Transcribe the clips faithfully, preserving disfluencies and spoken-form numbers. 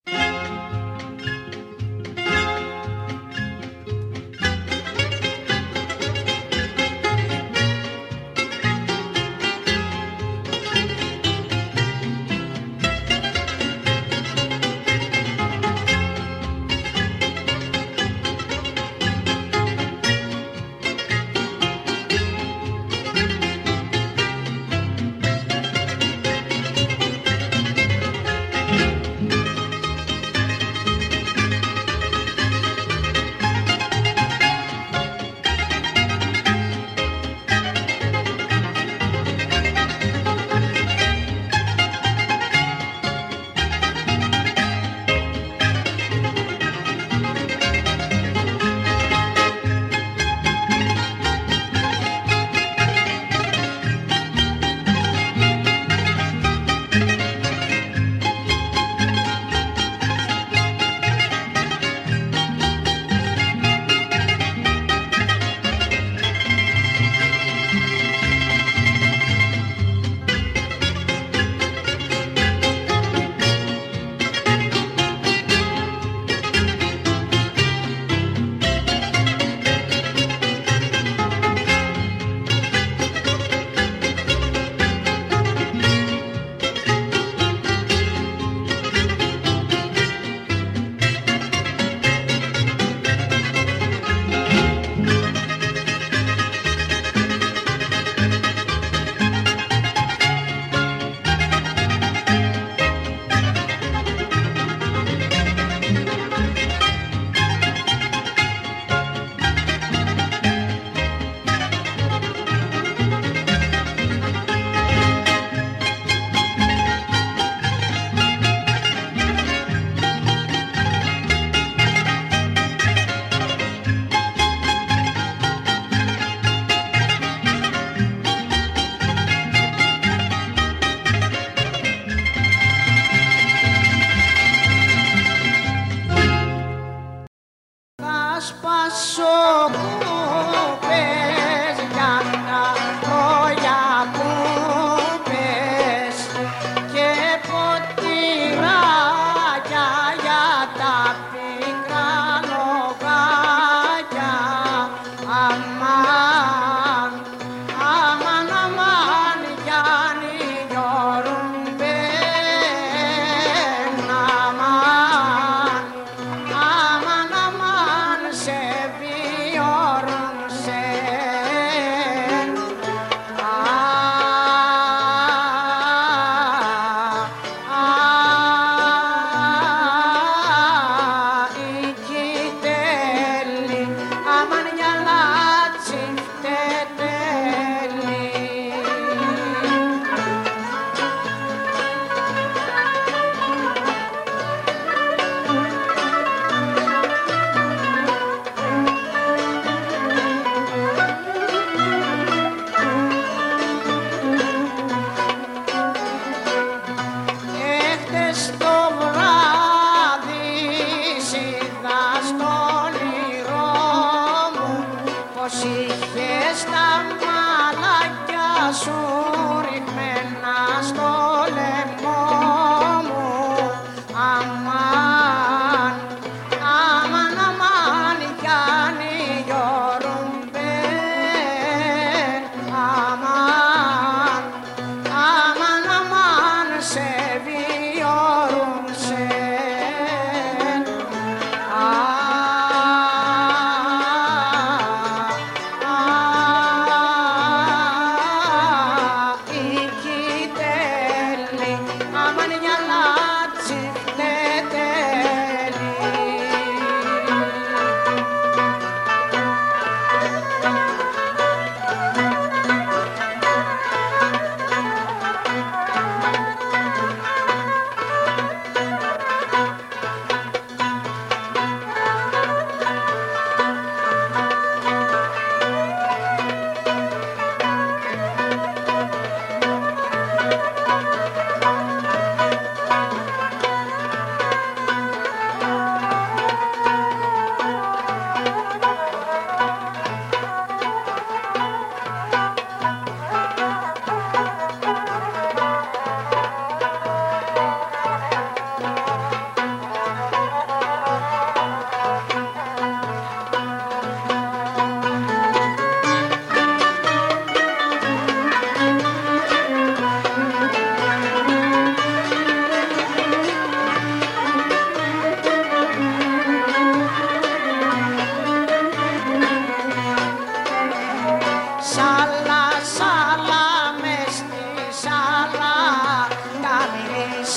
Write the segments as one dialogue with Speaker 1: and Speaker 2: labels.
Speaker 1: Your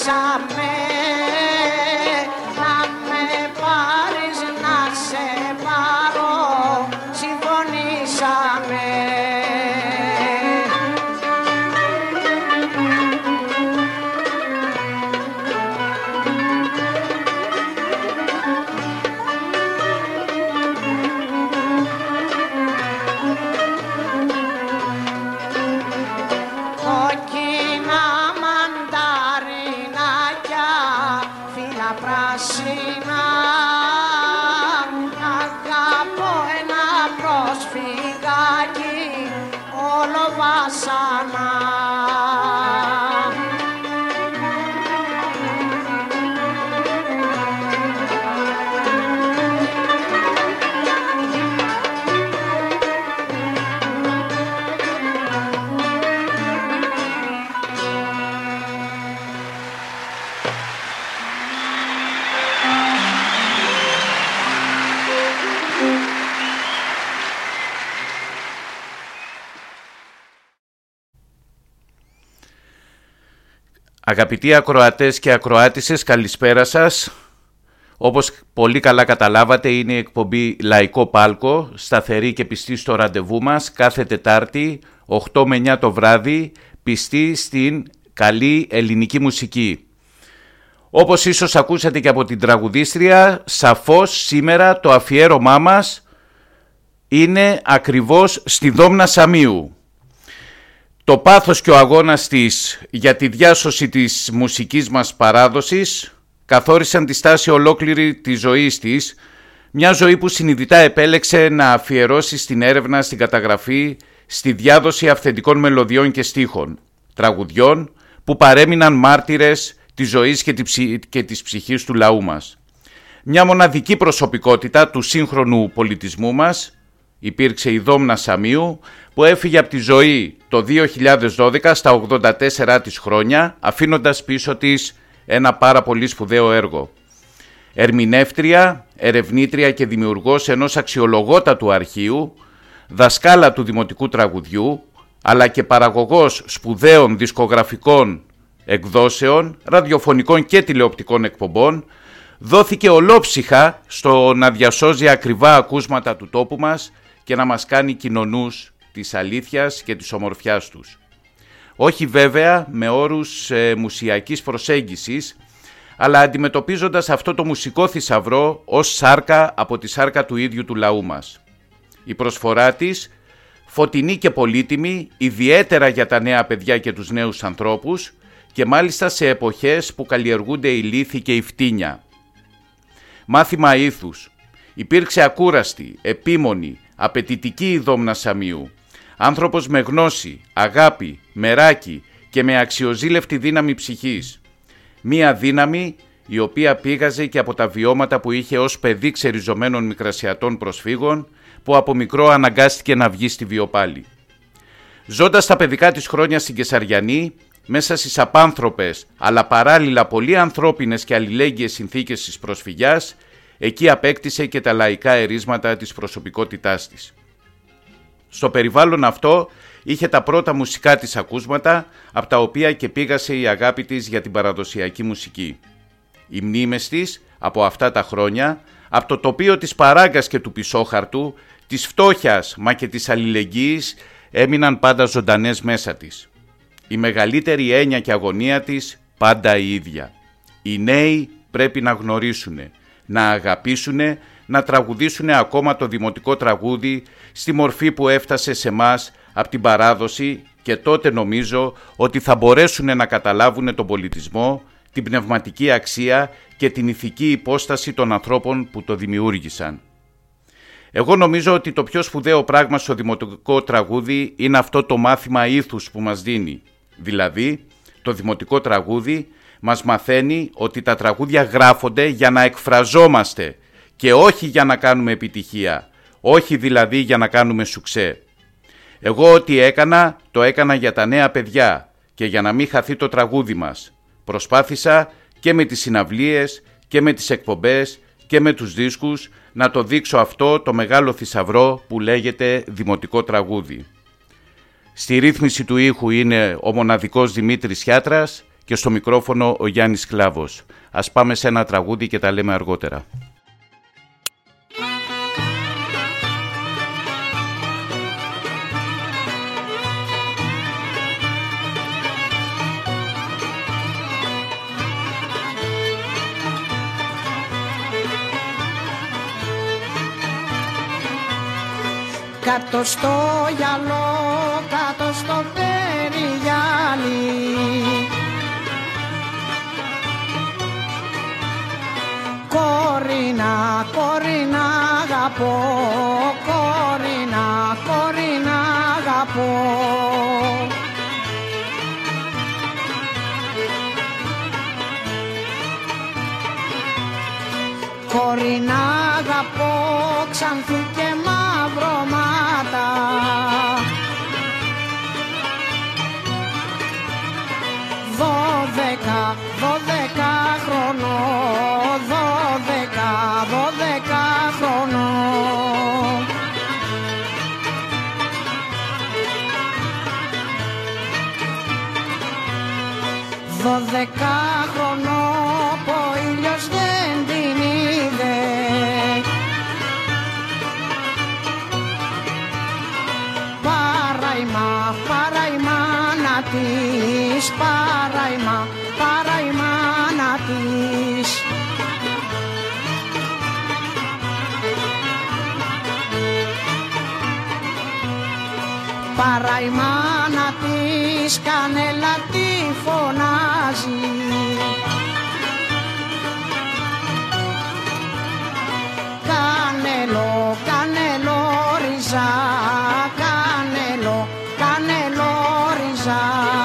Speaker 1: συμφωνήσαμε να με πάρεις να σε πάρω, συμφωνήσαμε. Κόκκινα μανταρινάκια, φύλλα πράσινα, αγαπώ ένα προσφυγάκι, όλο βάσανα.
Speaker 2: Αγαπητοί ακροατές και ακροάτισσες, καλησπέρα σας. Όπως πολύ καλά καταλάβατε, είναι η εκπομπή Λαϊκό Πάλκο, σταθερή και πιστή στο ραντεβού μας, κάθε Τετάρτη, οκτώ με εννιά το βράδυ, πιστή στην καλή ελληνική μουσική. Όπως ίσως ακούσατε και από την τραγουδίστρια, σαφώς σήμερα το αφιέρωμά μας είναι ακριβώς στη Δόμνα Σαμίου. Το πάθος και ο αγώνας της για τη διάσωση της μουσικής μας παράδοσης καθόρισαν τη στάση ολόκληρη της ζωής της, μια ζωή που συνειδητά επέλεξε να αφιερώσει στην έρευνα, στην καταγραφή, στη διάδοση αυθεντικών μελωδιών και στίχων, τραγουδιών που παρέμειναν μάρτυρες της ζωής και, τη ψυχ... και της ψυχής του λαού μας. Μια μοναδική προσωπικότητα του σύγχρονου πολιτισμού μας υπήρξε η Δόμνα Σαμίου, που έφυγε από τη ζωή το δύο χιλιάδες δώδεκα στα ογδόντα τέσσερα της χρόνια, αφήνοντας πίσω της ένα πάρα πολύ σπουδαίο έργο. Ερμηνεύτρια, ερευνήτρια και δημιουργός ενός αξιολογότατου αρχείου, δασκάλα του δημοτικού τραγουδιού, αλλά και παραγωγός σπουδαίων δισκογραφικών εκδόσεων, ραδιοφωνικών και τηλεοπτικών εκπομπών, δόθηκε ολόψυχα στο να διασώζει ακριβά ακούσματα του τόπου μας και να μας κάνει κοινωνούς της αλήθειας και της ομορφιάς τους. Όχι βέβαια με όρους ε, μουσιακής προσέγγισης, αλλά αντιμετωπίζοντας αυτό το μουσικό θησαυρό ως σάρκα από τη σάρκα του ίδιου του λαού μας. Η προσφορά της, φωτεινή και πολύτιμη, ιδιαίτερα για τα νέα παιδιά και τους νέους ανθρώπους, και μάλιστα σε εποχές που καλλιεργούνται η λύθη και η φτύνια. Μάθημα ήθους. Υπήρξε ακούραστη, επίμονη, απαιτητική η Δόμνα Σαμίου. Άνθρωπος με γνώση, αγάπη, μεράκι και με αξιοζήλευτη δύναμη ψυχής. Μία δύναμη η οποία πήγαζε και από τα βιώματα που είχε ως παιδί ξεριζωμένων μικρασιατών προσφύγων, που από μικρό αναγκάστηκε να βγει στη βιοπάλη. Ζώντας τα παιδικά της χρόνια στην Κεσαριανή, μέσα στις απάνθρωπες αλλά παράλληλα πολύ ανθρώπινες και αλληλέγγυες συνθήκες της προσφυγιάς, εκεί απέκτησε και τα λαϊκά ερίσματα της προσωπικότητάς της. Στο περιβάλλον αυτό είχε τα πρώτα μουσικά της ακούσματα, από τα οποία και πήγασε η αγάπη της για την παραδοσιακή μουσική. Οι μνήμες της από αυτά τα χρόνια, από το τοπίο της παράγκας και του πισόχαρτου, της φτώχειας μα και της αλληλεγγύης, έμειναν πάντα ζωντανές μέσα της. Η μεγαλύτερη έννοια και αγωνία της πάντα η ίδια. Οι νέοι πρέπει να γνωρίσουνε, να αγαπήσουνε, να τραγουδήσουνε ακόμα το δημοτικό τραγούδι στη μορφή που έφτασε σε μας από την παράδοση, και τότε νομίζω ότι θα μπορέσουν να καταλάβουν τον πολιτισμό, την πνευματική αξία και την ηθική υπόσταση των ανθρώπων που το δημιούργησαν. Εγώ νομίζω ότι το πιο σπουδαίο πράγμα στο δημοτικό τραγούδι είναι αυτό το μάθημα ήθους που μας δίνει. Δηλαδή, το δημοτικό τραγούδι μας μαθαίνει ότι τα τραγούδια γράφονται για να εκφραζόμαστε και όχι για να κάνουμε επιτυχία, όχι δηλαδή για να κάνουμε σουξέ. Εγώ ό,τι έκανα, το έκανα για τα νέα παιδιά και για να μην χαθεί το τραγούδι μας. Προσπάθησα και με τις συναυλίες και με τις εκπομπές και με τους δίσκους να το δείξω αυτό το μεγάλο θησαυρό που λέγεται δημοτικό τραγούδι. Στη ρύθμιση του ήχου είναι ο μοναδικός Δημήτρης Χιάτρας και στο μικρόφωνο ο Γιάννης Κλάβος. Ας πάμε σε ένα τραγούδι και τα λέμε αργότερα.
Speaker 1: Κάτω στο γυαλό, κάτω στο περιγυάλι, Κορίνα, Κορίνα αγαπώ, Κορίνα, Κορίνα αγαπώ. Κορίνα αγαπώ, ξανθή και μαυρώματα, δώδεκα, δώδεκα χρονό, δώδεκα, δώδεκα χρονό. Δώδεκα χρονό που ο ήλιος δεν την είδε, παραϊμά, παραϊμά να της, παραϊμά, παραϊμά να της. Παραϊμά να της, κανέλα τη φωνάζει, κανέλο, κανέλο ριζά, κανέλο, κανέλο ριζά.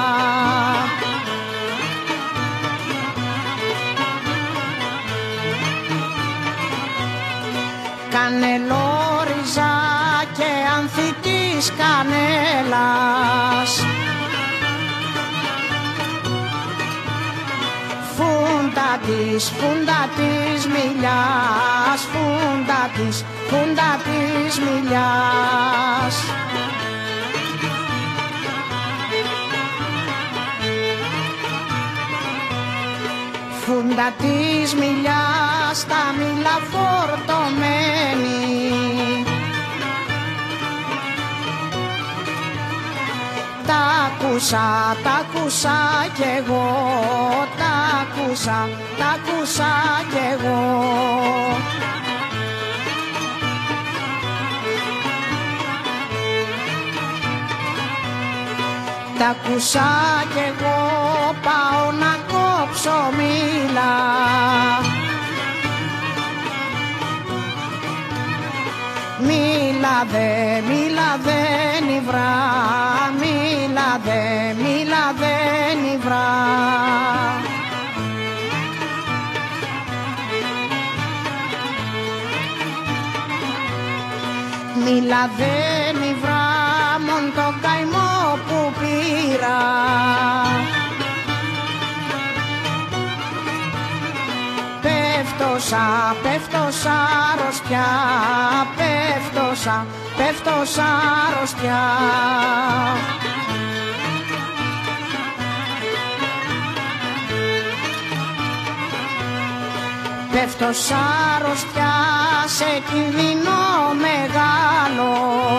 Speaker 1: Κανέλο ριζά και άνθη της κανέλας, φούντα της, φούντα της μιλιάς, φούντα της, φούντα της μιλιάς. Φούντα της μιλιάς, τα μήλα φορτωμένη, τα ακούσα, τα ακούσα κι εγώ, τα ακούσα, τα ακούσα κι εγώ. Τα ακούσα κι εγώ, πάω να κόψω μήλα, μίλα δε, μίλα δε νιβρά, μίλα δε, μίλα δε νιβρά. Μίλα δε νιβρά, μον το καημό που πήρα, πέφτωσα, πέφτωσα αρρωστιά, πέφτωσα, πέφτωσα αρρωστιά. Πέφτωσα αρρωστιά σε κίνδυνο μεγάλο,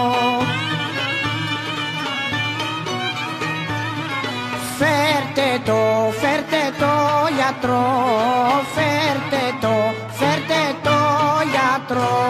Speaker 1: φέρτε το, φέρτε το γιατρό, φέρτε το, φέρτε το γιατρό.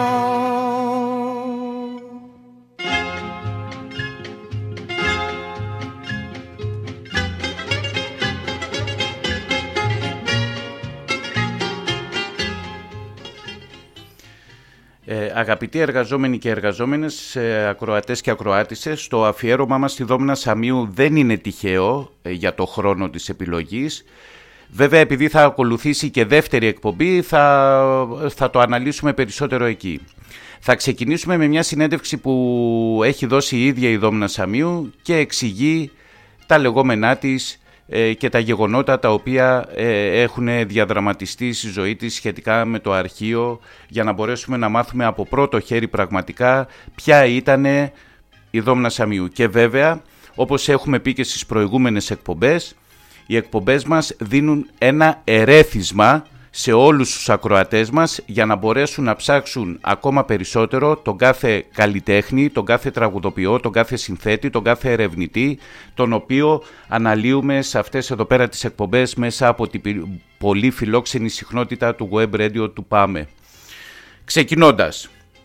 Speaker 2: Ε, αγαπητοί εργαζόμενοι και εργαζόμενες, ε, ακροατές και ακροάτισσες, το αφιέρωμά μας στη Δόμνα Σαμίου δεν είναι τυχαίο ε, για το χρόνο της επιλογής. Βέβαια, επειδή θα ακολουθήσει και δεύτερη εκπομπή, θα, θα το αναλύσουμε περισσότερο εκεί. Θα ξεκινήσουμε με μια συνέντευξη που έχει δώσει η ίδια η Δόμνα Σαμίου και εξηγεί τα λεγόμενά της και τα γεγονότα τα οποία έχουν διαδραματιστεί στη ζωή της σχετικά με το αρχείο, για να μπορέσουμε να μάθουμε από πρώτο χέρι πραγματικά ποια ήταν η Δόμνα Σαμίου. Και βέβαια, όπως έχουμε πει και στις προηγούμενες εκπομπές, Οι εκπομπές μας δίνουν ένα ερέθισμα σε όλους τους ακροατές μας για να μπορέσουν να ψάξουν ακόμα περισσότερο τον κάθε καλλιτέχνη, τον κάθε τραγουδοποιό, τον κάθε συνθέτη, τον κάθε ερευνητή, τον οποίο αναλύουμε σε αυτές εδώ πέρα τις εκπομπές μέσα από την πολύ φιλόξενη συχνότητα του web radio του Πάμε. Ξεκινώντας,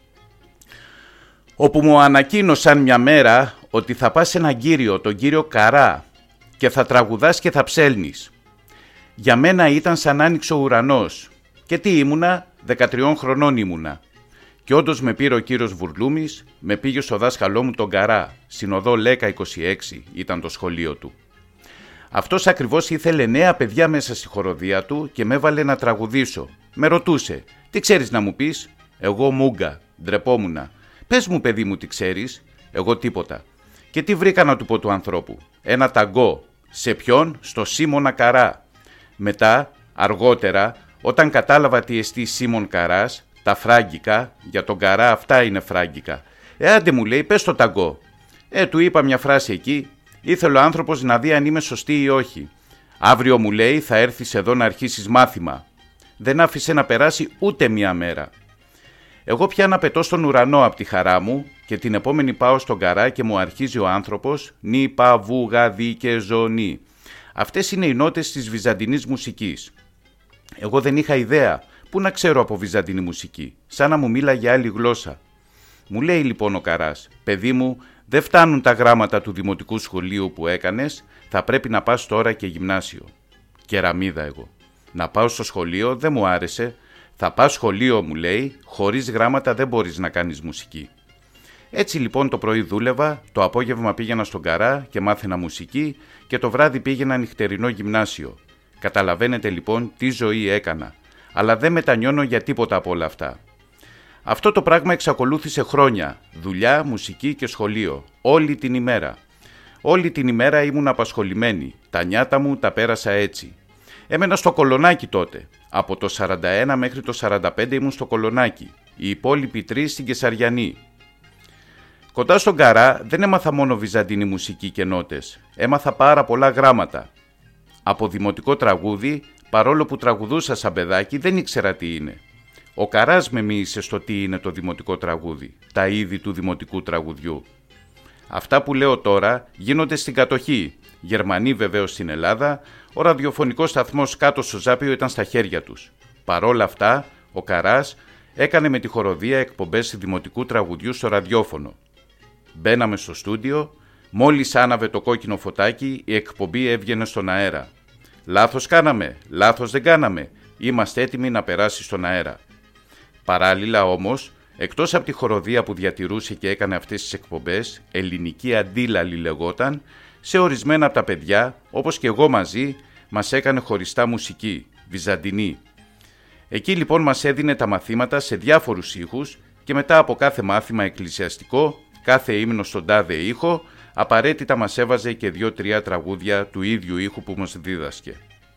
Speaker 2: όπου μου ανακοίνωσαν μια μέρα ότι θα πας σε έναν κύριο, τον κύριο Καρά, και θα τραγουδάς και θα ψέλνεις. Για μένα ήταν σαν άνοιξε ο ουρανός. Και τι ήμουνα, δεκατριών χρονών ήμουνα. Και όντως με πήρε ο κύριος Βουρλούμης, με πήγε στο δάσκαλό μου τον Καρά, συνοδό Λέκα είκοσι έξι ήταν το σχολείο του. Αυτός ακριβώς ήθελε νέα παιδιά μέσα στη χοροδία του και με έβαλε να τραγουδήσω. Με ρωτούσε, τι ξέρεις να μου πεις? Εγώ μούγκα, ντρεπόμουνα. Πες μου παιδί μου τι ξέρεις? Εγώ τίποτα. Και τι βρήκα να του πω του ανθρώπου? Ένα ταγκό. Σε ποιον? Στο Σίμωνα Καρά. Μετά, αργότερα, όταν κατάλαβα τι εστί Σίμων Καράς, τα φράγκικα, για τον Καρά αυτά είναι φράγκικα. Ε, άντε μου λέει, πες το ταγκό. Ε, του είπα μια φράση εκεί, ήθελε ο άνθρωπος να δει αν είμαι σωστή ή όχι. Αύριο μου λέει θα έρθεις εδώ να αρχίσεις μάθημα. Δεν άφησε να περάσει ούτε μια μέρα. Εγώ πια να πετώ στον ουρανό από τη χαρά μου και την επόμενη πάω στον Καρά και μου αρχίζει ο άνθρωπος νι, πα, βου, γα, δι και ζω, νι. Αυτές είναι οι νότες της βυζαντινής μουσικής. Εγώ δεν είχα ιδέα. Πού να ξέρω από βυζαντινή μουσική, σαν να μου μίλαγε άλλη γλώσσα. Μου λέει λοιπόν ο Καράς, παιδί μου, δεν φτάνουν τα γράμματα του δημοτικού σχολείου που έκανες, θα πρέπει να πας τώρα και γυμνάσιο. Κεραμίδα εγώ. Να πάω στο σχολείο δεν μου άρεσε. Θα πας σχολείο μου λέει, χωρίς γράμματα δεν μπορείς να κάνεις μουσική. Έτσι λοιπόν το πρωί δούλευα, το απόγευμα πήγαινα στον Καρά και μάθαινα μουσική και το βράδυ πήγαινα νυχτερινό γυμνάσιο. Καταλαβαίνετε λοιπόν τι ζωή έκανα, αλλά δεν μετανιώνω για τίποτα από όλα αυτά. Αυτό το πράγμα εξακολούθησε χρόνια, δουλειά, μουσική και σχολείο, όλη την ημέρα. Όλη την ημέρα ήμουν απασχολημένη, τα νιάτα μου τα πέρασα έτσι. Έμενα στο Κολονάκι τότε, από το σαράντα ένα μέχρι το σαράντα πέντε ήμουν στο Κολονάκι, οι υπόλοιποι τρεις στην Κεσαριανή. Κοντά στον Καρά δεν έμαθα μόνο βυζαντινή μουσική και νότες, έμαθα πάρα πολλά γράμματα. Από δημοτικό τραγούδι, παρόλο που τραγουδούσα σαν παιδάκι, δεν ήξερα τι είναι. Ο Καράς με μίλησε στο τι είναι το δημοτικό τραγούδι, τα είδη του δημοτικού τραγουδιού. Αυτά που λέω τώρα γίνονται στην κατοχή, Γερμανοί βεβαίως στην Ελλάδα, ο ραδιοφωνικός σταθμός κάτω στο Ζάπιο ήταν στα χέρια τους. Παρόλα αυτά, ο Καράς έκανε με τη χοροδία εκπομπές δημοτικού τραγουδιού στο ραδιόφωνο. Μπαίναμε στο στούντιο, μόλις άναβε το κόκκινο φωτάκι, η εκπομπή έβγαινε στον αέρα. Λάθος κάναμε, λάθος δεν κάναμε, είμαστε έτοιμοι να περάσει στον αέρα. Παράλληλα όμως, εκτός από τη χοροδία που διατηρούσε και έκανε αυτές τις εκπομπές, ελληνική αντίλαλη λεγόταν, σε ορισμένα από τα παιδιά, όπως και εγώ μαζί, μας έκανε χωριστά μουσική, βυζαντινή. Εκεί λοιπόν μας έδινε τα μαθήματα σε διάφορους ήχους και μετά από κάθε μάθημα εκκλησιαστικό, κάθε ύμνο στον τάδε ήχο, απαραίτητα μας έβαζε και δύο-τρία τραγούδια του ίδιου ήχου που μας δίδασκε.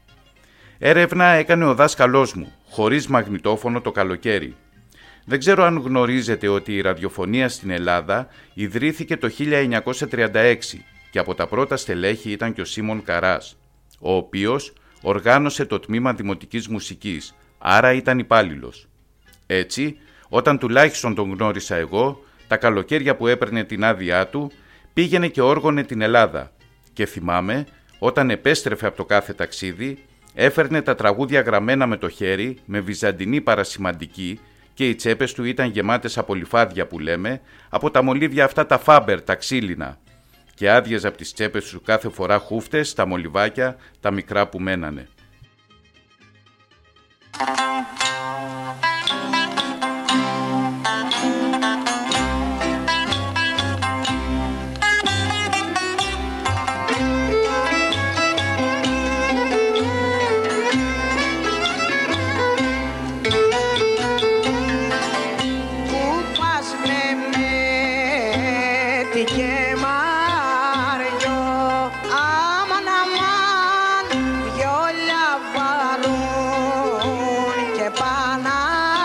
Speaker 2: Έρευνα έκανε ο δάσκαλός μου, χωρίς μαγνητόφωνο το καλοκαίρι. Δεν ξέρω αν γνωρίζετε ότι η ραδιοφωνία στην Ελλάδα ιδρύθηκε το χίλια εννιακόσια τριάντα έξι και από τα πρώτα στελέχη ήταν και ο Σίμων Καράς, ο οποίος οργάνωσε το τμήμα δημοτικής μουσικής, άρα ήταν υπάλληλος. Έτσι, όταν τουλάχιστον τον γνώρισα εγώ, τα καλοκαίρια που έπαιρνε την άδειά του, πήγαινε και όργωνε την Ελλάδα και θυμάμαι, όταν επέστρεφε από το κάθε ταξίδι, έφερνε τα τραγούδια γραμμένα με το χέρι, με βυζαντινή παρασημαντική και οι τσέπες του ήταν γεμάτες από λιφάδια που λέμε, από τα μολύβια αυτά τα φάμπερ, τα ξύλινα και άδειαζε από τις τσέπες του κάθε φορά χούφτες, τα μολυβάκια, τα μικρά που μένανε.
Speaker 1: Και πάνω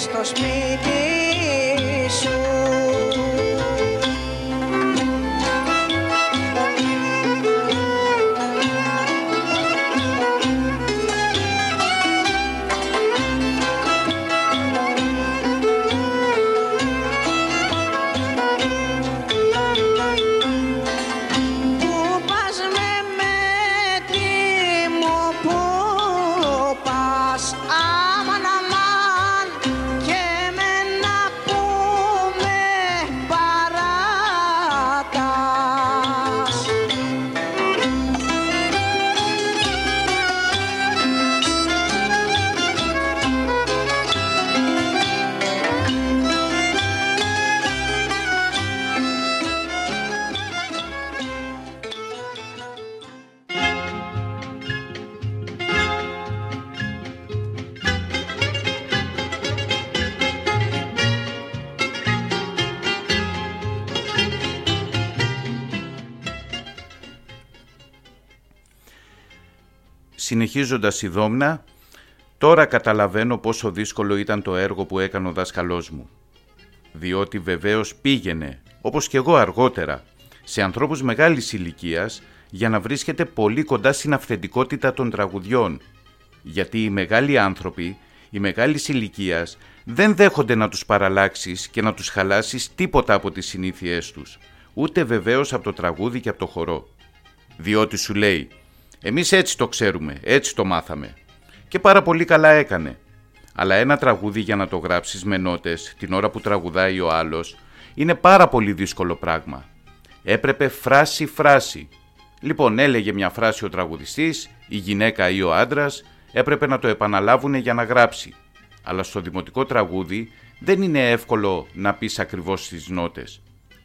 Speaker 1: στο σπίτι σου.
Speaker 2: Συνεχίζοντας η Δόμνα, τώρα καταλαβαίνω πόσο δύσκολο ήταν το έργο που έκανε ο δάσκαλός μου. Διότι βεβαίως πήγαινε, όπως και εγώ αργότερα, σε ανθρώπους μεγάλης ηλικίας για να βρίσκεται πολύ κοντά στην αυθεντικότητα των τραγουδιών. Γιατί οι μεγάλοι άνθρωποι, οι μεγάλης ηλικίας, δεν δέχονται να τους παραλλάξεις και να τους χαλάσεις τίποτα από τις συνήθειές τους, ούτε βεβαίως από το τραγούδι και από το χορό. Διότι σου λέει, εμείς έτσι το ξέρουμε, έτσι το μάθαμε. Και πάρα πολύ καλά έκανε. Αλλά ένα τραγούδι για να το γράψεις με νότες την ώρα που τραγουδάει ο άλλος είναι πάρα πολύ δύσκολο πράγμα. Έπρεπε φράση-φράση. Λοιπόν, έλεγε μια φράση ο τραγουδιστής, η γυναίκα ή ο άντρας, έπρεπε να το επαναλάβουν για να γράψει. Αλλά στο δημοτικό τραγούδι δεν είναι εύκολο να πεις ακριβώς τις νότες.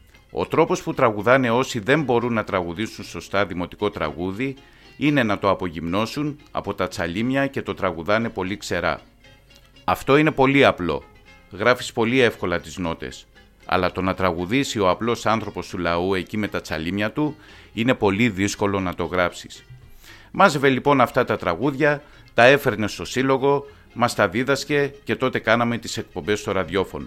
Speaker 2: Ο τρόπος που τραγουδάνε όσοι δεν μπορούν να τραγουδήσουν σωστά δημοτικό τραγούδι είναι να το απογυμνώσουν από τα τσαλίμια και το τραγουδάνε πολύ ξερά. Αυτό είναι πολύ απλό. Γράφεις πολύ εύκολα τις νότες. Αλλά το να τραγουδήσει ο απλός άνθρωπος του λαού εκεί με τα τσαλίμια του είναι πολύ δύσκολο να το γράψεις. Μάζευε λοιπόν αυτά τα τραγούδια, τα έφερνε στο σύλλογο, μας τα δίδασκε και τότε κάναμε τις εκπομπές στο ραδιόφωνο.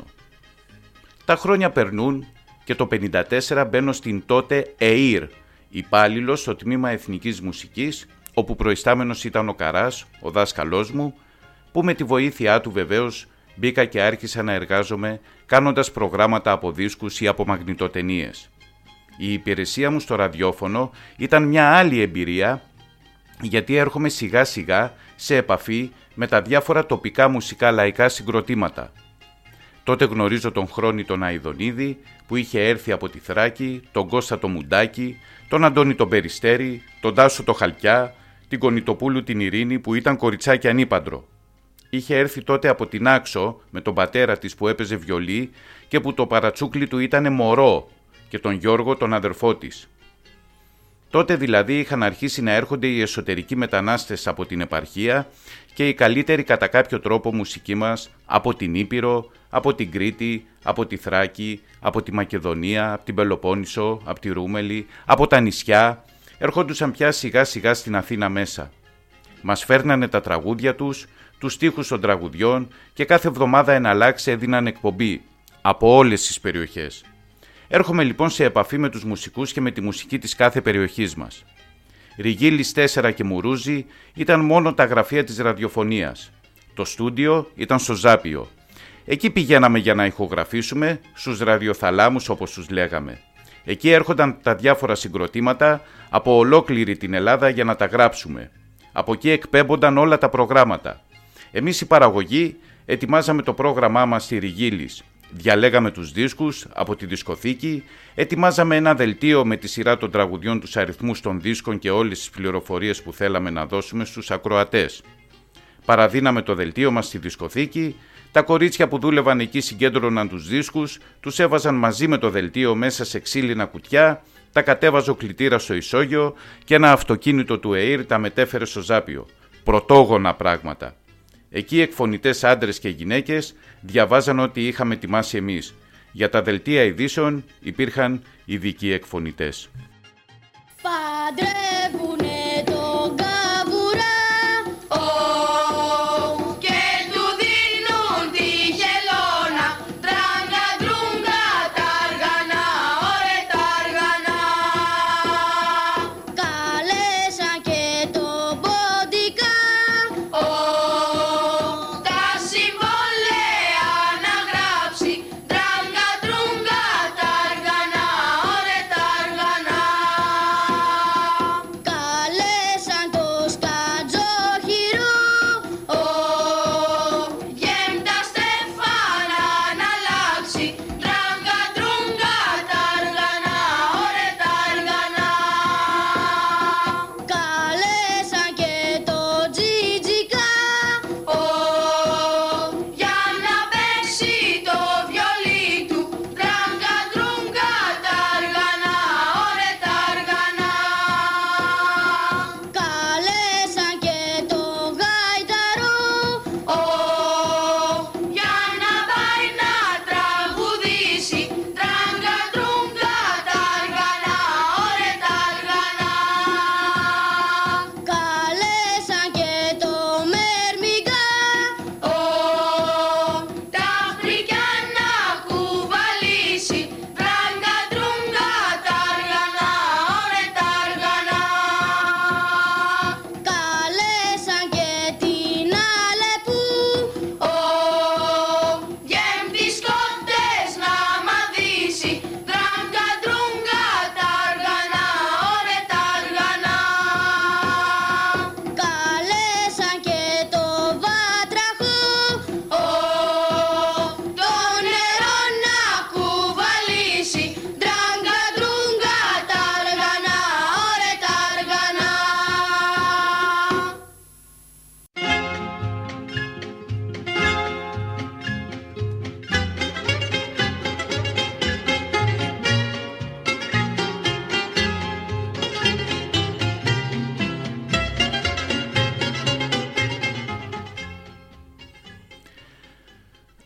Speaker 2: Τα χρόνια περνούν και το πενήντα τέσσερα μπαίνω στην τότε ΕΙΡ, υπάλληλος στο τμήμα Εθνικής Μουσικής, όπου προϊστάμενος ήταν ο Καράς, ο δάσκαλός μου, που με τη βοήθειά του βεβαίως μπήκα και άρχισα να εργάζομαι κάνοντας προγράμματα από δίσκους ή από μαγνητοτενίες. Η υπηρεσία μου στο ραδιόφωνο ήταν μια άλλη εμπειρία, γιατί έρχομαι σιγά σιγά σε επαφή με τα διάφορα τοπικά μουσικά λαϊκά συγκροτήματα. Τότε γνωρίζω τον Χρόνη τον Αηδονίδη που είχε έρθει από τη Θράκη, τον Κώστα το Μουντάκη, τον Αντώνη τον Περιστέρη, τον Τάσο το Χαλκιά, την Κονιτοπούλου την Ειρήνη που ήταν κοριτσάκι ανήπαντρο. Είχε έρθει τότε από την Άξο με τον πατέρα της που έπαιζε βιολί και που το παρατσούκλι του ήτανε μωρό και τον Γιώργο τον αδερφό της. Τότε δηλαδή είχαν αρχίσει να έρχονται οι εσωτερικοί μετανάστες από την επαρχία και οι καλύτεροι κατά κάποιο τρόπο μουσικοί μας από την Ήπειρο, από την Κρήτη, από τη Θράκη, από τη Μακεδονία, από την Πελοπόννησο, από τη Ρούμελη, από τα νησιά, ερχόντουσαν πια σιγά σιγά στην Αθήνα μέσα. Μας φέρνανε τα τραγούδια τους, τους στίχους των τραγουδιών και κάθε εβδομάδα εναλλάξε έδιναν εκπομπή από όλες τις περιοχές. Έρχομαι λοιπόν σε επαφή με τους μουσικούς και με τη μουσική της κάθε περιοχής μας. Ριγίλης τέσσερα και Μουρούζι ήταν μόνο τα γραφεία της ραδιοφωνίας. Το στούντιο ήταν στο Ζάπιο. Εκεί πηγαίναμε για να ηχογραφήσουμε, στους ραδιοθαλάμους όπως τους λέγαμε. Εκεί έρχονταν τα διάφορα συγκροτήματα από ολόκληρη την Ελλάδα για να τα γράψουμε. Από εκεί εκπέμπονταν όλα τα προγράμματα. Εμείς οι παραγωγοί ετοιμάζαμε το πρόγραμμά μας στη Ριγίλης. Διαλέγαμε τους δίσκους από τη δισκοθήκη, ετοιμάζαμε ένα δελτίο με τη σειρά των τραγουδιών, τους αριθμούς των δίσκων και όλες τις πληροφορίες που θέλαμε να δώσουμε στους ακροατές. Παραδίναμε το δελτίο μας στη δισκοθήκη, τα κορίτσια που δούλευαν εκεί συγκέντρωναν τους δίσκους, τους έβαζαν μαζί με το δελτίο μέσα σε ξύλινα κουτιά, τα κατέβαζε ο κλητήρας στο ισόγειο και ένα αυτοκίνητο του ΕΙΡ τα μετέφερε στο Ζάπιο. Πρωτόγωνα πράγματα. Εκεί εκφωνητές άντρες και γυναίκες διαβάζαν ό,τι είχαμε ετοιμάσει εμείς. Για τα δελτία ειδήσεων υπήρχαν ειδικοί εκφωνητές.
Speaker 3: Παντρεύουνε τον καβουρά, oh, και του δίνουν τη χελώνα.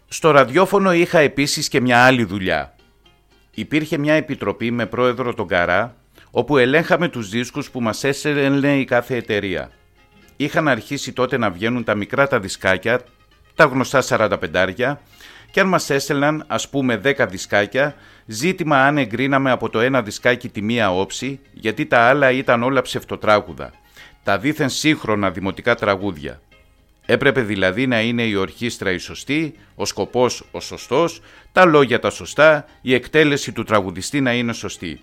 Speaker 2: Στο ραδιόφωνο είχα επίσης και μια άλλη δουλειά. Υπήρχε μια επιτροπή με πρόεδρο τον Καρά, όπου ελέγχαμε τους δίσκους που μας έστελνε η κάθε εταιρεία. Είχαν αρχίσει τότε να βγαίνουν τα μικρά τα δισκάκια, τα γνωστά σαράντα πεντάρια, και αν μας έστελναν ας πούμε δέκα δισκάκια, ζήτημα αν εγκρίναμε από το ένα δισκάκι τη μία όψη, γιατί τα άλλα ήταν όλα ψευτοτράγουδα, τα δήθεν σύγχρονα δημοτικά τραγούδια. Έπρεπε δηλαδή να είναι η ορχήστρα η σωστή, ο σκοπός ο σωστός, τα λόγια τα σωστά, η εκτέλεση του τραγουδιστή να είναι σωστή.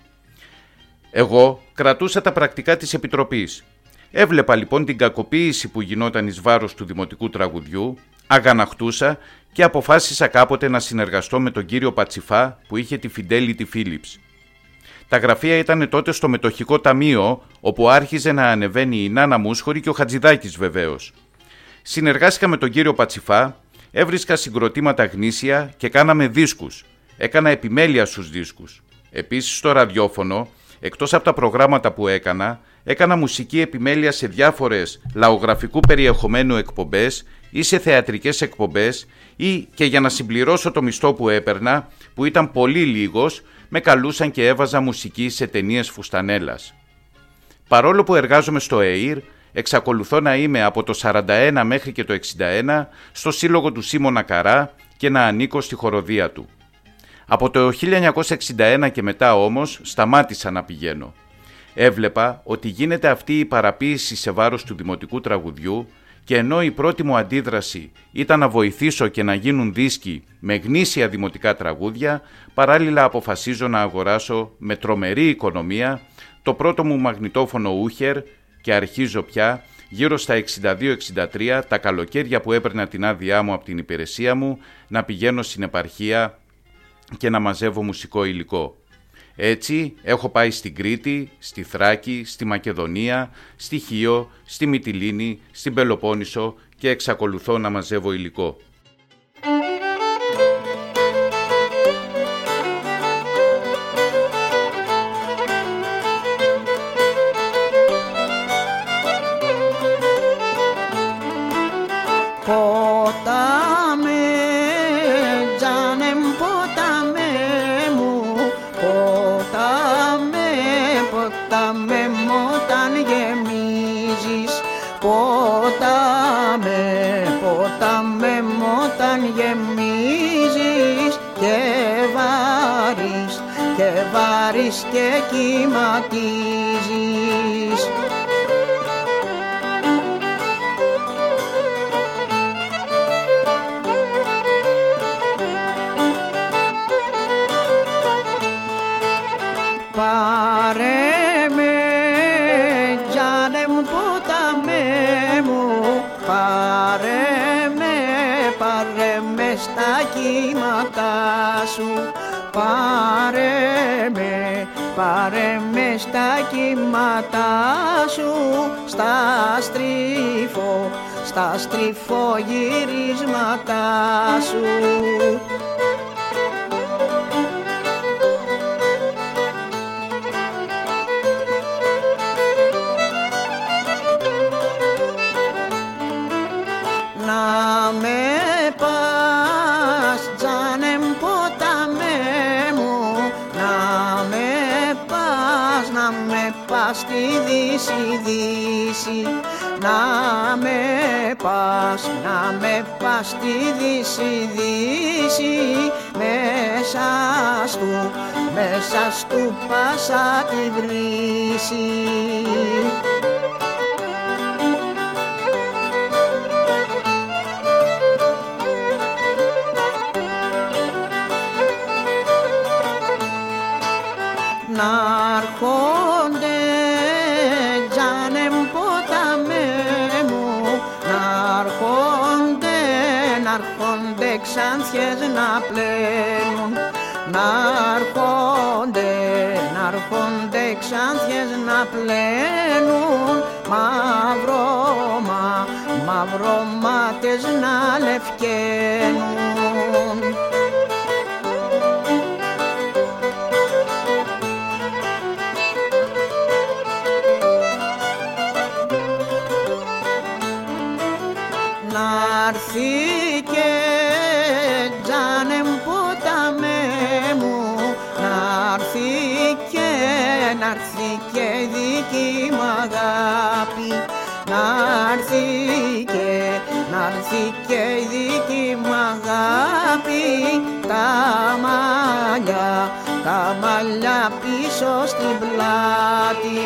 Speaker 2: Εγώ κρατούσα τα πρακτικά της Επιτροπής. Έβλεπα λοιπόν την κακοποίηση που γινόταν εις βάρος του δημοτικού τραγουδιού, αγαναχτούσα και αποφάσισα κάποτε να συνεργαστώ με τον κύριο Πατσιφά που είχε τη Fidelity Philips. Τα γραφεία ήταν τότε στο μετοχικό ταμείο, όπου άρχιζε να ανεβαίνει η Νάνα Μούσχορη και ο Χατζηδάκης βεβαίως. Συνεργάστηκα με τον κύριο Πατσιφά, έβρισκα συγκροτήματα γνήσια και κάναμε δίσκους. Έκανα επιμέλεια στους δίσκους. Επίσης στο ραδιόφωνο, εκτός από τα προγράμματα που έκανα, έκανα μουσική επιμέλεια σε διάφορες λαογραφικού περιεχομένου εκπομπές ή σε θεατρικές εκπομπές ή και για να συμπληρώσω το μισθό που έπαιρνα, που ήταν πολύ λίγος, με καλούσαν και έβαζα μουσική σε ταινίες φουστανέλας. Παρόλο που εργάζομαι στο ΕΙΡ, εξακολουθώ να είμαι από το σαράντα ένα μέχρι και το εξήντα ένα στο σύλλογο του Σίμωνα Καρά και να ανήκω στη χοροδία του. Από το χίλια εννιακόσια εξήντα ένα και μετά όμως σταμάτησα να πηγαίνω. Έβλεπα ότι γίνεται αυτή η παραποίηση σε βάρος του δημοτικού τραγουδιού και ενώ η πρώτη μου αντίδραση ήταν να βοηθήσω και να γίνουν δίσκοι με γνήσια δημοτικά τραγούδια, παράλληλα αποφασίζω να αγοράσω με τρομερή οικονομία το πρώτο μου μαγνητόφωνο Ούχερ και αρχίζω πια γύρω στα εξήντα δύο εξήντα τρία τα καλοκαίρια που έπαιρνα την άδειά μου από την υπηρεσία μου να πηγαίνω στην επαρχία και να μαζεύω μουσικό υλικό. Έτσι έχω πάει στην Κρήτη, στη Θράκη, στη Μακεδονία, στη Χίο, στη Μυτιλήνη, στην Πελοπόννησο και εξακολουθώ να μαζεύω υλικό.
Speaker 1: Ποτάμε, τζάνεμ ποτάμε μου, ποτάμε, ποτάμε μ' όταν γεμίζεις. Ποτάμε, ποτάμε μ' όταν γεμίζεις και βάρεις, και βάρεις και κυματίζεις. Πάρε με, τζάνε μου ποταμέ μου, πάρε με, πάρε με στα κύματα σου. Πάρε με, πάρε με στα κύματα σου, στα στρίφω, στα στριφογυρίσματα σου. Να με πας, τζάνεμ ποταμέ μου, να με πας, να με πας στη Δύση, Δύση. Να με πας, να με πας στη Δύση, Δύση, μέσα στου, μέσα στου πάσα τη βρύση. Ναρχόνται, τζάνεμ ποταμέ μου, ναρχόνται, ναρχόνται ξανθιές να πλένουν. Ναρχόνται, ναρχόνται ξανθιές να πλένουν, μαύρωμα, μαυρομάτες να λευκαίνουν. Να'ρθεί και και η δική μου αγάπη, να'ρθεί και, να'ρθεί και η δική μου αγάπη, τα μαλλιά, τα μαλλιά πίσω στην πλάτη.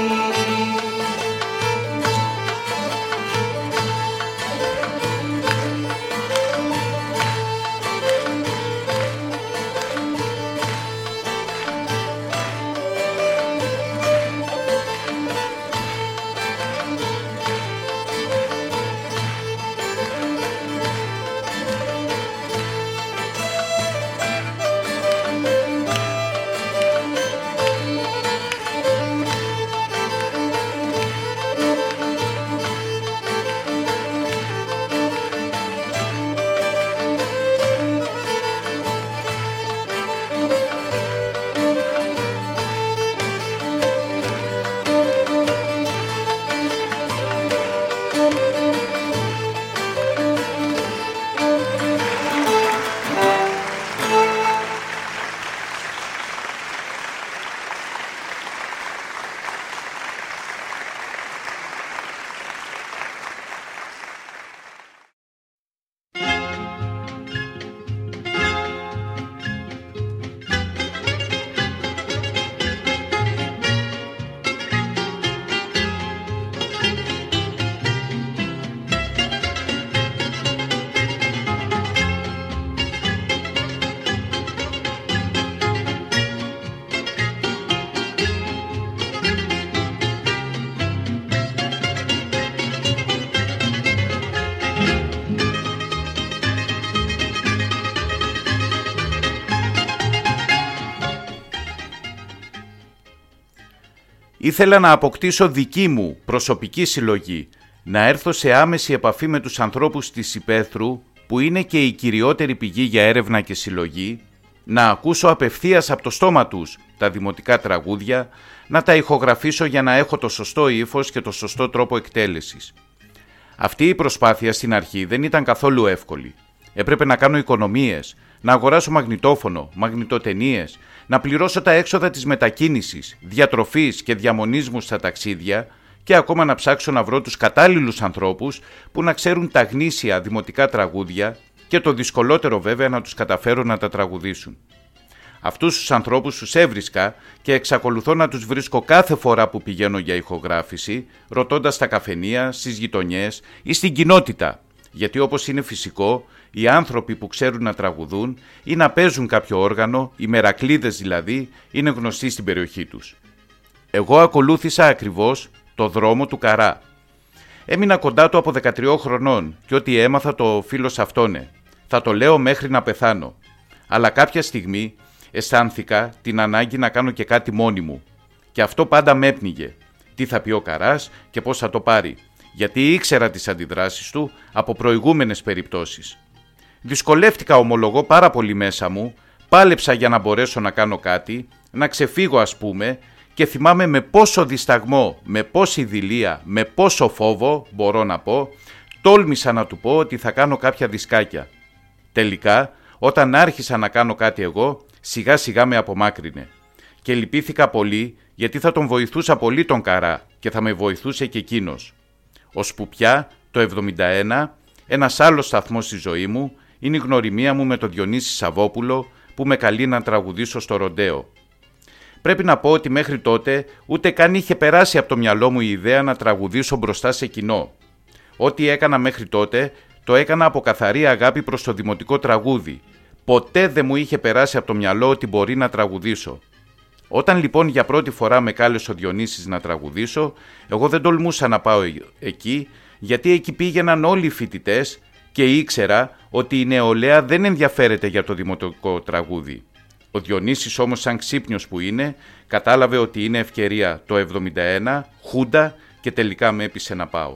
Speaker 2: Ήθελα να αποκτήσω δική μου προσωπική συλλογή, να έρθω σε άμεση επαφή με τους ανθρώπους της υπαίθρου, που είναι και η κυριότερη πηγή για έρευνα και συλλογή, να ακούσω απευθείας από το στόμα τους τα δημοτικά τραγούδια, να τα ηχογραφήσω για να έχω το σωστό ύφος και το σωστό τρόπο εκτέλεσης. Αυτή η προσπάθεια στην αρχή δεν ήταν καθόλου εύκολη. Έπρεπε να κάνω οικονομίες, να αγοράσω μαγνητόφωνο, μαγνητοτενίες, να πληρώσω τα έξοδα της μετακίνησης, διατροφής και διαμονής μου στα ταξίδια και ακόμα να ψάξω να βρω τους κατάλληλους ανθρώπους που να ξέρουν τα γνήσια δημοτικά τραγούδια και το δυσκολότερο βέβαια να τους καταφέρω να τα τραγουδήσουν. Αυτούς τους ανθρώπους τους έβρισκα και εξακολουθώ να τους βρίσκω κάθε φορά που πηγαίνω για ηχογράφηση, ρωτώντας στα καφενεία, στις γειτονιές ή στην κοινότητα, γιατί όπως είναι φυσικό, οι άνθρωποι που ξέρουν να τραγουδούν ή να παίζουν κάποιο όργανο, οι μερακλείδες δηλαδή, είναι γνωστοί στην περιοχή τους. Εγώ ακολούθησα ακριβώς το δρόμο του Καρά. Έμεινα κοντά του από δεκατρία χρονών και ό,τι έμαθα το οφείλω σε αυτόνε. Θα το λέω μέχρι να πεθάνω. Αλλά κάποια στιγμή αισθάνθηκα την ανάγκη να κάνω και κάτι μόνη μου. Και αυτό πάντα με έπνιγε. Τι θα πει ο Καράς και πώς θα το πάρει. Γιατί ήξερα τις αντιδράσεις του από προηγούμενες περιπτώσεις. Δυσκολεύτηκα, ομολογώ, πάρα πολύ μέσα μου, πάλεψα για να μπορέσω να κάνω κάτι, να ξεφύγω ας πούμε, και θυμάμαι με πόσο δισταγμό, με πόση δειλία, με πόσο φόβο, μπορώ να πω, τόλμησα να του πω ότι θα κάνω κάποια δισκάκια. Τελικά, όταν άρχισα να κάνω κάτι εγώ, σιγά σιγά με απομάκρυνε. Και λυπήθηκα πολύ, γιατί θα τον βοηθούσα πολύ τον Καρά και θα με βοηθούσε και εκείνος. Ώσπου πια, το εβδομήντα ένα, ένας άλλος σταθμός στη ζωή μου είναι η γνωριμία μου με τον Διονύση Σαββόπουλο που με καλεί να τραγουδήσω στο ροντέο. Πρέπει να πω ότι μέχρι τότε ούτε καν είχε περάσει από το μυαλό μου η ιδέα να τραγουδήσω μπροστά σε κοινό. Ό,τι έκανα μέχρι τότε το έκανα από καθαρή αγάπη προς το δημοτικό τραγούδι. Ποτέ δεν μου είχε περάσει από το μυαλό ότι μπορεί να τραγουδήσω. Όταν λοιπόν για πρώτη φορά με κάλεσε ο Διονύσης να τραγουδήσω, εγώ δεν τολμούσα να πάω εκεί, γιατί εκεί πήγαιναν όλοι οι φοιτητές και ήξερα ότι η νεολαία δεν ενδιαφέρεται για το δημοτικό τραγούδι. Ο Διονύσης όμως, σαν ξύπνιος που είναι, κατάλαβε ότι είναι ευκαιρία το εβδομήντα ένα, χούντα, και τελικά με έπεισε να πάω.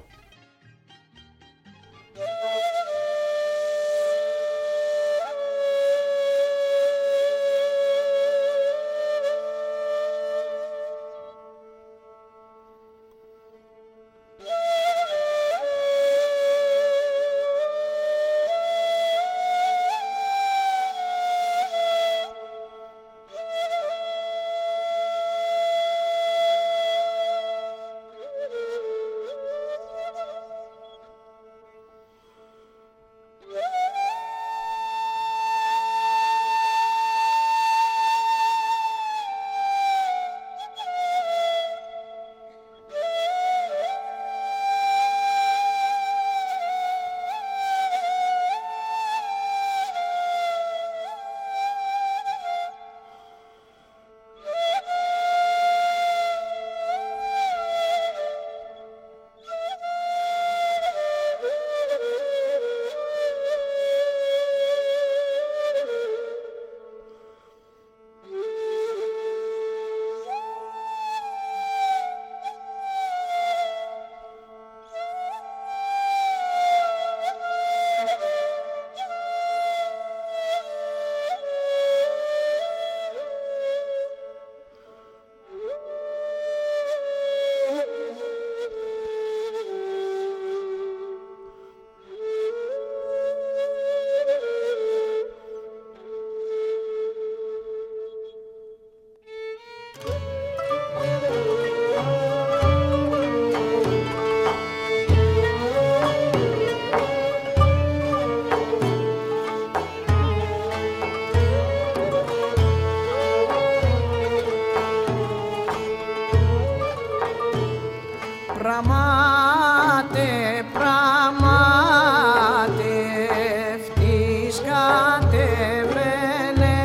Speaker 1: κατέβαινε,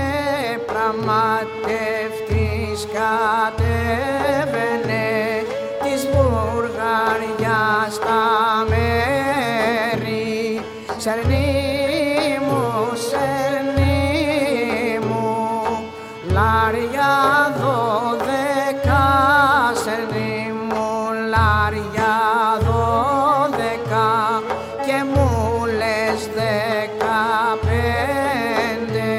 Speaker 1: πραγματευτής κατέβαινε της Βουργαριάς τα μέρη. Σερνή μου, σερνή μου, λάρια δώδεκα, σερνή μου, λάρια δώδεκα και μου λες δεκαπέντε.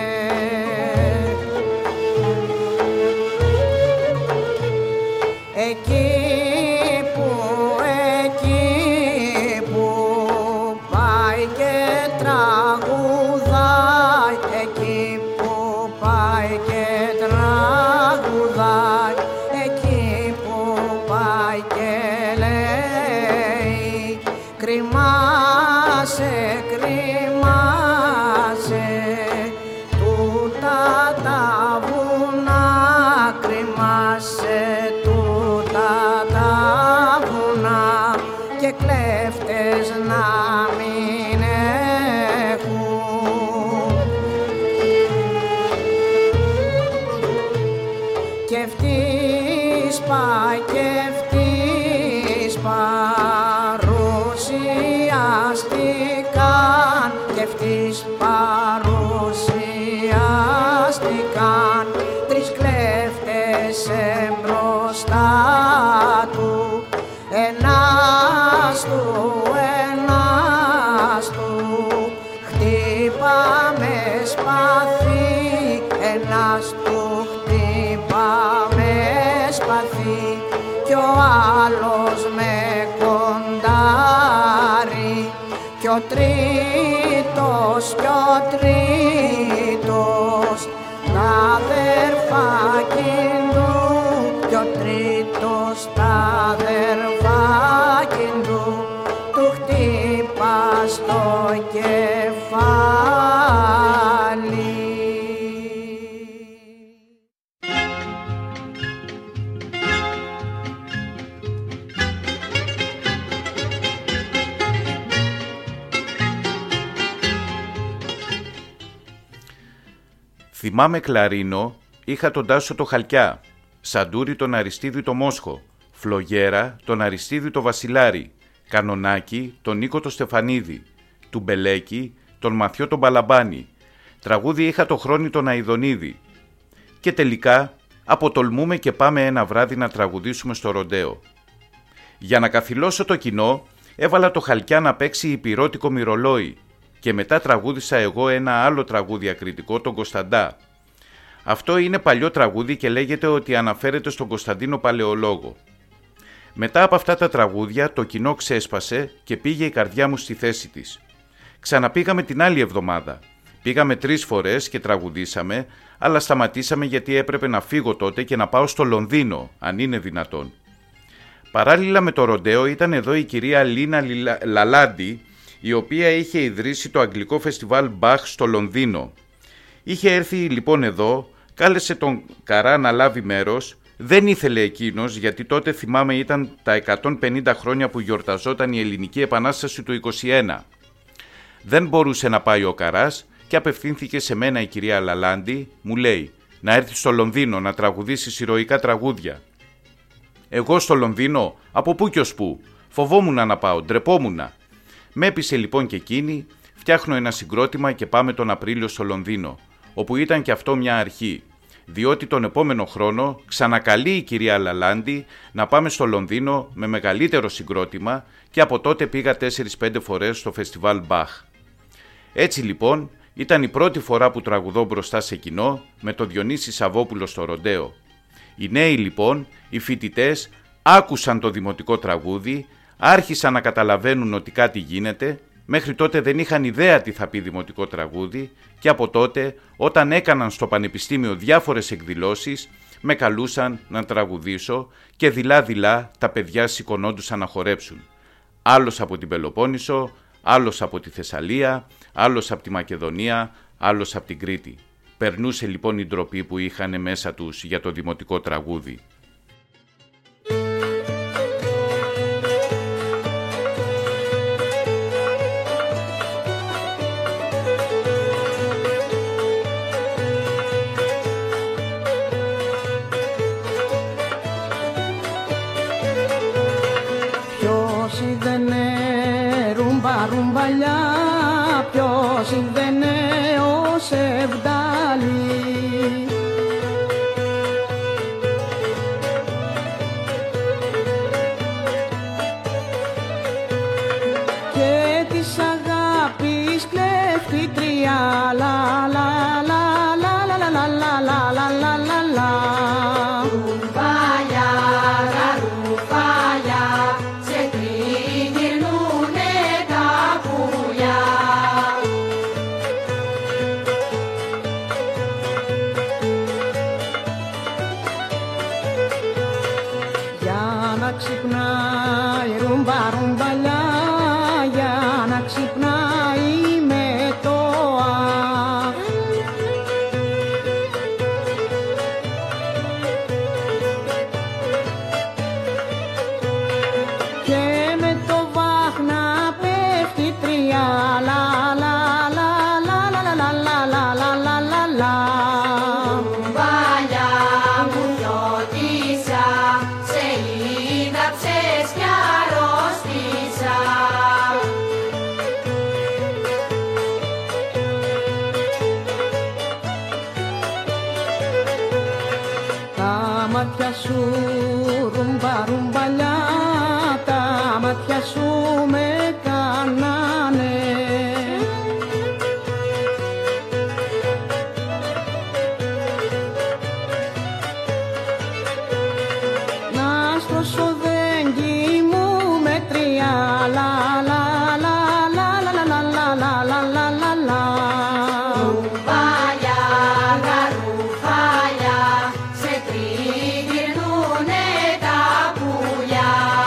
Speaker 1: Εκεί που, εκεί που πάει και τραγουδάει, εκεί που πάει και τραγουδάει, εκεί που πάει και λέει κρυμάσαι, κρυμάσαι τούτα τα βουνά, κρυμάσαι τούτα τα βουνά και κλέφτες να μην έχουν. Και ευτής πάει, και ευτής παρουσιάστηκαν, και ευτής παρουσιάστηκαν τρεις κλέφτες εμπροστά του. Ένας του, ένας του χτύπα με σπαθί, ένας του χτύπα με σπαθί κι ο άλλος με κοντάρι κι ο τρίτος, κι ο τρίτος τα αδερφάκι του, κι ο τρίτος τα αδερφάκι του του χτύπα στο κεφάλι.
Speaker 2: Θυμάμαι κλαρίνο, είχα τον Τάσο το Χαλκιά, Σαντούρι τον Αριστίδη το Μόσχο, Φλογέρα τον Αριστίδη το Βασιλάρη, Κανονάκη τον Νίκο το Στεφανίδη, Τουμπελέκη τον Μαθιό τον Παλαμπάνη, τραγούδι είχα το Χρόνι τον Αηδονίδη. Και τελικά αποτολμούμε και πάμε ένα βράδυ να τραγουδήσουμε στο ροντέο. Για να καθυλώσω το κοινό έβαλα το Χαλκιά να παίξει υπηρώτικο μυρολόι και μετά τραγούδισα εγώ ένα άλλο τραγούδι ακριτικό, τον Κωνσταντά. Αυτό είναι παλιό τραγούδι και λέγεται ότι αναφέρεται στον Κωνσταντίνο Παλαιολόγο. Μετά από αυτά τα τραγούδια το κοινό ξέσπασε και πήγε η καρδιά μου στη θέση της. Ξαναπήγαμε την άλλη εβδομάδα. Πήγαμε τρεις φορές και τραγουδήσαμε, αλλά σταματήσαμε γιατί έπρεπε να φύγω τότε και να πάω στο Λονδίνο, αν είναι δυνατόν. Παράλληλα με το ροντέο ήταν εδώ η κυρία Λίνα Λαλάντι, η οποία είχε ιδρύσει το αγγλικό φεστιβάλ Μπαχ στο Λονδίνο. Είχε έρθει λοιπόν εδώ, κάλεσε τον Καρά να λάβει μέρος, δεν ήθελε εκείνος γιατί τότε θυμάμαι ήταν τα εκατόν πενήντα χρόνια που γιορταζόταν η Ελληνική Επανάσταση του είκοσι ένα. Δεν μπορούσε να πάει ο Καράς και απευθύνθηκε σε μένα η κυρία Λαλάντι, μου λέει να έρθει στο Λονδίνο να τραγουδήσει ηρωικά τραγούδια. Εγώ στο Λονδίνο, από πού κι ως πού, φοβόμουν να πάω, ντρεπόμουνα. Με έπεισε λοιπόν και εκείνη, φτιάχνω ένα συγκρότημα και πάμε τον Απρίλιο στο Λονδίνο, όπου ήταν και αυτό μια αρχή, διότι τον επόμενο χρόνο ξανακαλεί η κυρία Λαλάντι να πάμε στο Λονδίνο με μεγαλύτερο συγκρότημα και από τότε πήγα τέσσερις πέντε φορές στο φεστιβάλ Μπαχ. Έτσι λοιπόν ήταν η πρώτη φορά που τραγουδώ μπροστά σε κοινό με τον Διονύση Σαββόπουλο στο ροντέο. Οι νέοι λοιπόν, οι φοιτητές, άκουσαν το δημοτικό τραγούδι, άρχισαν να καταλαβαίνουν ότι κάτι γίνεται, μέχρι τότε δεν είχαν ιδέα τι θα πει δημοτικό τραγούδι και από τότε όταν έκαναν στο πανεπιστήμιο διάφορες εκδηλώσεις με καλούσαν να τραγουδήσω και δειλά-δειλά τα παιδιά σηκωνόντουσαν να χορέψουν. Άλλος από την Πελοπόννησο, άλλος από τη Θεσσαλία, άλλος από τη Μακεδονία, άλλος από την Κρήτη. Περνούσε λοιπόν η ντροπή που είχαν μέσα τους για το δημοτικό τραγούδι.
Speaker 1: ρουμπαλιά, ποιος είναι νέος ευδάλι. Και της αγάπης κλέφτητρια, λα λα λα λα λα λα λα λα λα λα λα λα.
Speaker 3: Ρουφάλια, τα ρουφάλια, σε τριγυρνούνε τα πουλιά.
Speaker 1: Για να ξυπνάει ρουμπα ρουμπαλιά, για να ξυπνάει με το αχ. Και με το βάχ να πέφτει τρία, λα λα λα λα λα λα λα λα λα λα λα λα.
Speaker 3: Ρουμπάλια μου νιώτησα, σε είδα ψες κι αρρώστησα.
Speaker 1: Τα μάτια σου ρουμπα ρουμπαλιά, τα μάτια σου με κάνανε. Να στρώσω δέγγι μου με τρία, λα λα λα λα λα λα λα λα λα λα λα λα.
Speaker 3: Ρουφάλια, τα ρουφάλια, σε τριγυρνούνε τα πουλιά.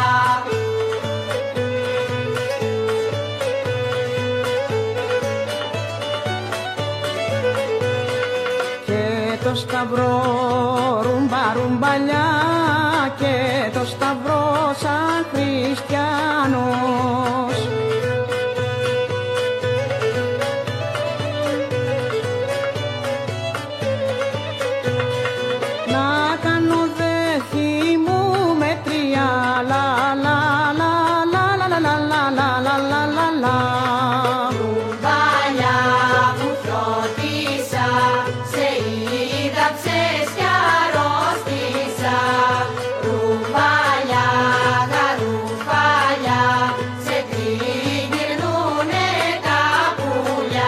Speaker 1: Και το σταυρό ρουμπα ρουμπαλιά, και το σταυρό σαν χριστιανός. Να κάνω δέχη μου με τρία, λα λα λα λα λα λα λα λα λα λα λα λα.
Speaker 3: Ρουμπάλια μου νιώτησα, σε είδα ψες κι αρρώστησα. Ρουμπάλια, τα ρουφάλια, σε τριγυρνούνε τα πουλιά.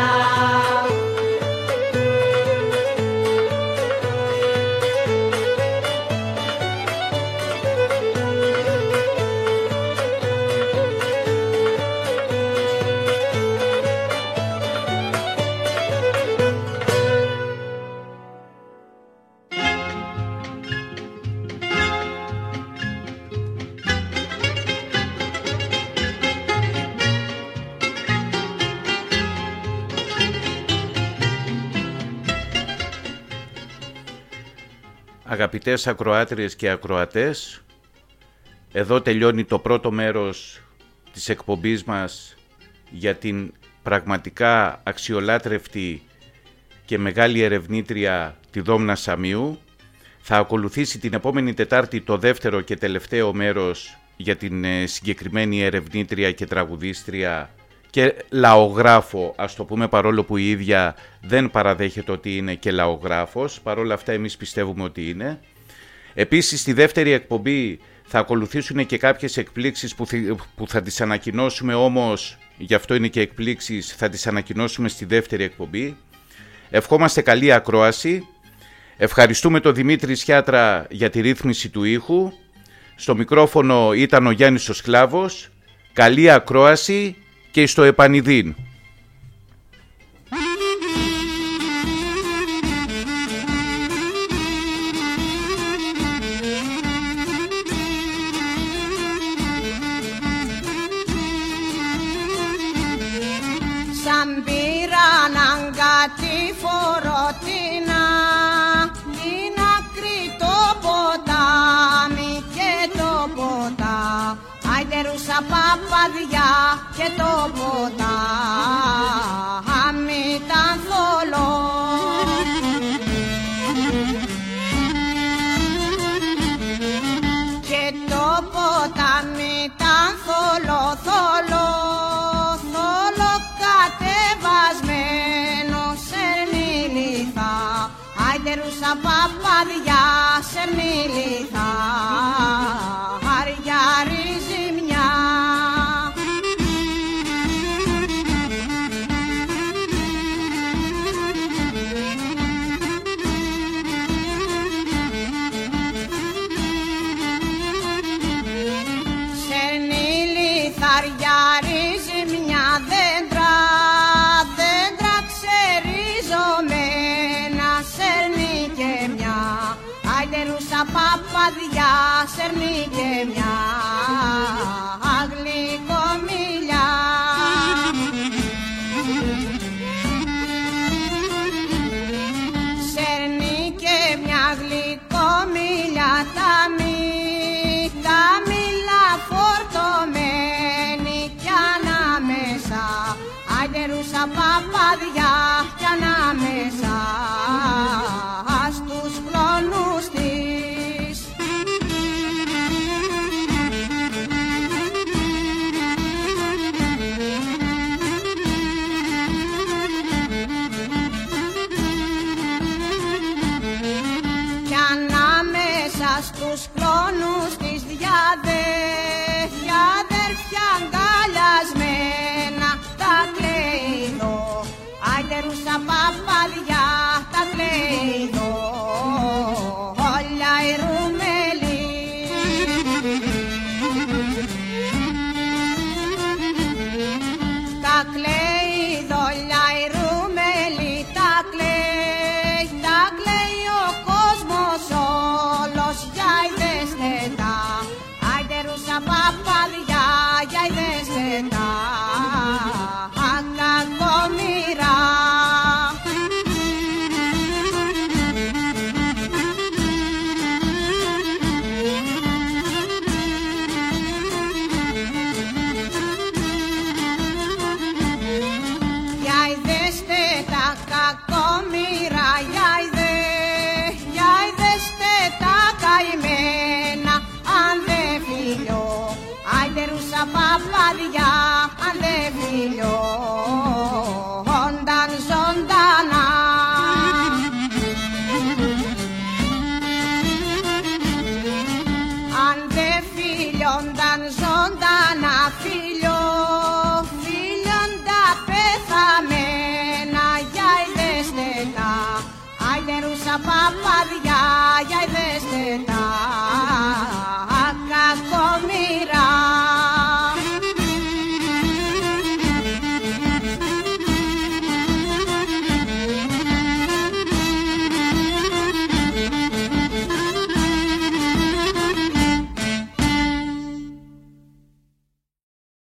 Speaker 2: Αγαπητές ακροάτριες και ακροατές, εδώ τελειώνει το πρώτο μέρος της εκπομπής μας για την πραγματικά αξιολάτρευτη και μεγάλη ερευνήτρια τη Δόμνα Σαμίου. Θα ακολουθήσει την επόμενη Τετάρτη το δεύτερο και τελευταίο μέρος για την συγκεκριμένη ερευνήτρια και τραγουδίστρια και λαογράφο, ας το πούμε, παρόλο που η ίδια δεν παραδέχεται ότι είναι και λαογράφος, παρόλα αυτά εμείς πιστεύουμε ότι είναι. Επίσης στη δεύτερη εκπομπή θα ακολουθήσουν και κάποιες εκπλήξεις που, που θα τις ανακοινώσουμε, όμως γι' αυτό είναι και εκπλήξεις, θα τις ανακοινώσουμε στη δεύτερη εκπομπή. Ευχόμαστε καλή ακρόαση. Ευχαριστούμε τον Δημήτρη Σιάτρα για τη ρύθμιση του ήχου. Στο μικρόφωνο ήταν ο Γιάννης ο Σκλάβος. Καλή ακρόαση και στο επανειδήν.
Speaker 1: Σαν πήραν αγκάτι φορωτίνα, την άκρη το ποτάμι και το ποτά. Άιντερουσα παπαδιά και το ποτάμι ήταν θολό. Και το ποτάμι ήταν θολό, θολό, θολό. Άιντερουσα παπαδιά σερνίλιθα, αριαρίζει μια. Σερνίλιθα, αριαρίζει μια δέντρα, δέντρα ξερίζομένα, σέρνει και μια. Άιντερουσα παπαδιά σέρνει και μια γλυκομίλια. Σέρνει και μια γλυκομίλια, τα μη, τα μήλα φορτωμένη κι ανάμεσα. Άιντερουσα παπαδιά κι ανάμεσα στους κλόνους της. Κι ανάμεσα στους κλόνους της διαδέ, διαδέρφια αγκαλιασμένα τα κλαίει εδώ. Άιντερουσα παπαδιά τα κλαίει εδώ.